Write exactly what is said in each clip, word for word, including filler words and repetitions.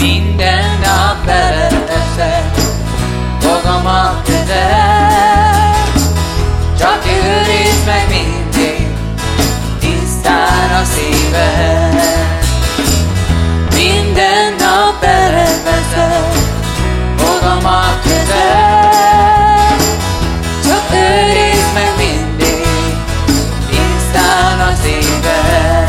Minden nap beleteszem magam a kezed, csak őrizd meg mindig tisztán a szíved. Minden nap beleteszem magam a kezed, csak őrizd meg mindig tisztán a szíved.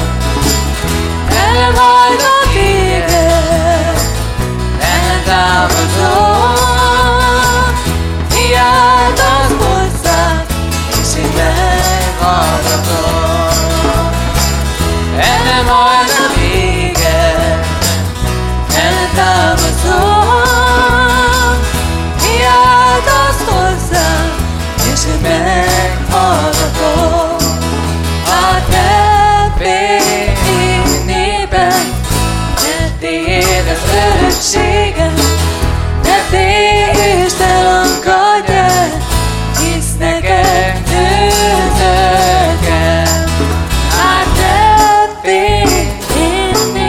Elhajlak téged, eltávolodom, kiáltasz hozzám, és én meghallgatom. El nem hajlak téged, eltávolodom, kiáltasz hozzám, és én meghallgatom. A te fényében, ne téd az örökséget, ne tést el, akadj el, hisz neked győzőkem. A te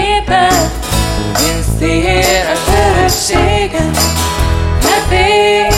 fényében, hisz téd az örökséget, ne téd